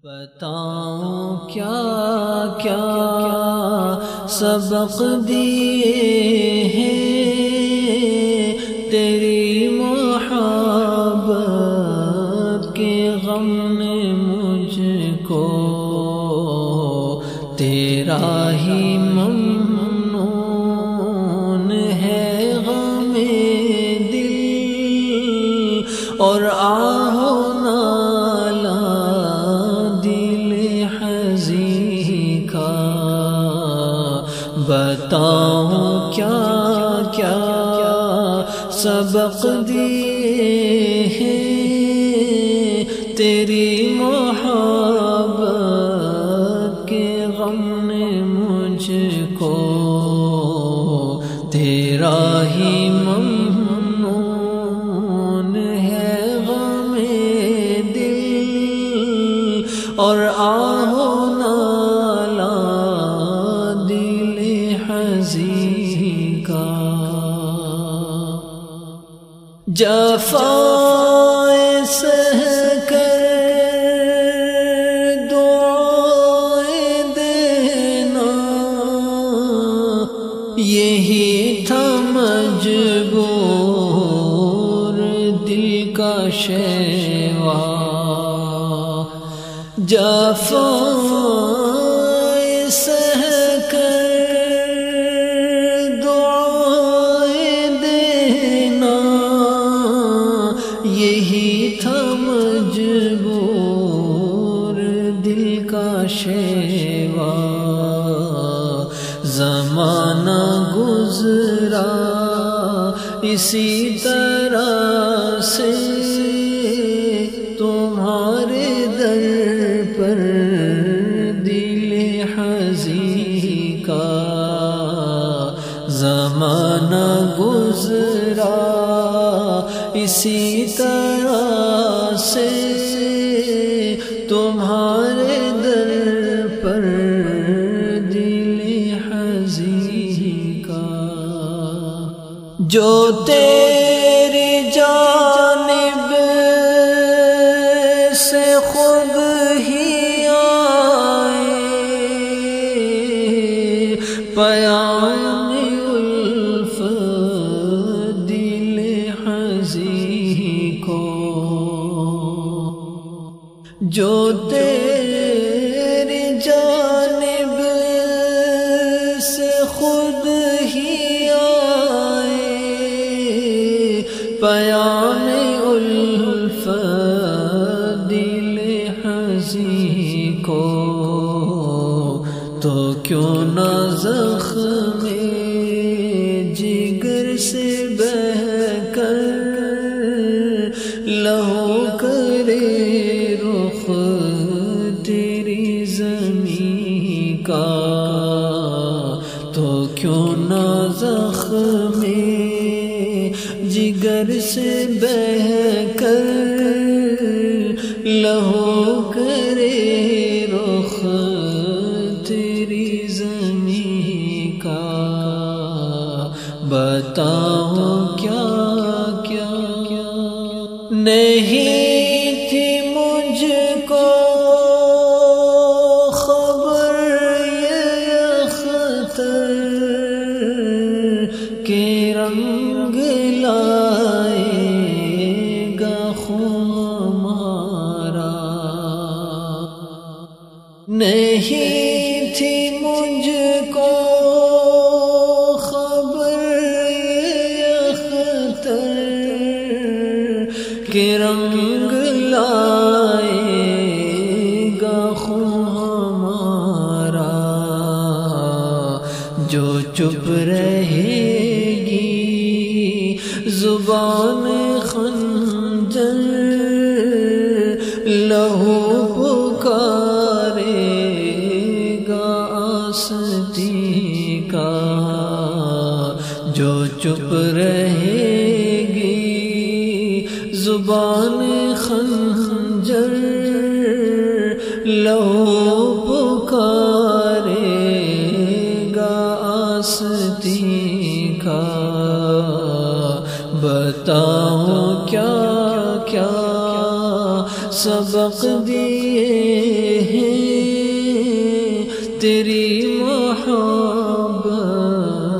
بتاؤں کیا کیا سبق دیے ہیں تیری محبت کے غم نے مجھ کو، تیرا ہی ممنون ہے غم دل اور آہ نالہ دل حزین کا۔ بتاؤں کیا کیا سبق دیے ہیں تیری محبت کے غم نے مجھ کو، تیرا ہی ممنون ہے غم دل اور آہ نالہ دل حزین کا۔ جفائیں سہ کر دعائیں دینا، یہی تھا مجبور دل کا شیوا۔ جفائیں سہ کر دعائیں دینا، یہی تھا مجبور دل کا شیوا۔ زمانہ گزرا اسی طرح سے تمہارے در پر دل حزین کا۔ زمانہ گزرا اسی طرح سے تمہارے در پر دل حزین کا۔ جو تیری جانب سے خود ہی آئے، پیام الفت دل حزین کو۔ جو تیری جانب سے خود ہی آئے، پیام الفت دل حزین کو، تو کیوں نہ زخم جگر سے بہہ کر لہو کرے رخ تیری زمین کا۔ تو کیوں نہ زخم جگر سے بہہ کر لہو کرے رخ تیری زمین کا۔ بتاؤں کیا کیا نہیں تھی مجھ کو خبر یہ اختر کے رنگ لائے گا ہمارا۔ نہیں تھی مجھ کو کہ رنگ لائے گا ہمارا۔ جو چپ رہے گی زبان خنجر، لہو پکارے گا آستین کا۔ جو چپ رہے زبان خنجر، لہو پکارے گا آستین کا۔ بتاؤں کیا کیا سبق دیے تیری محبت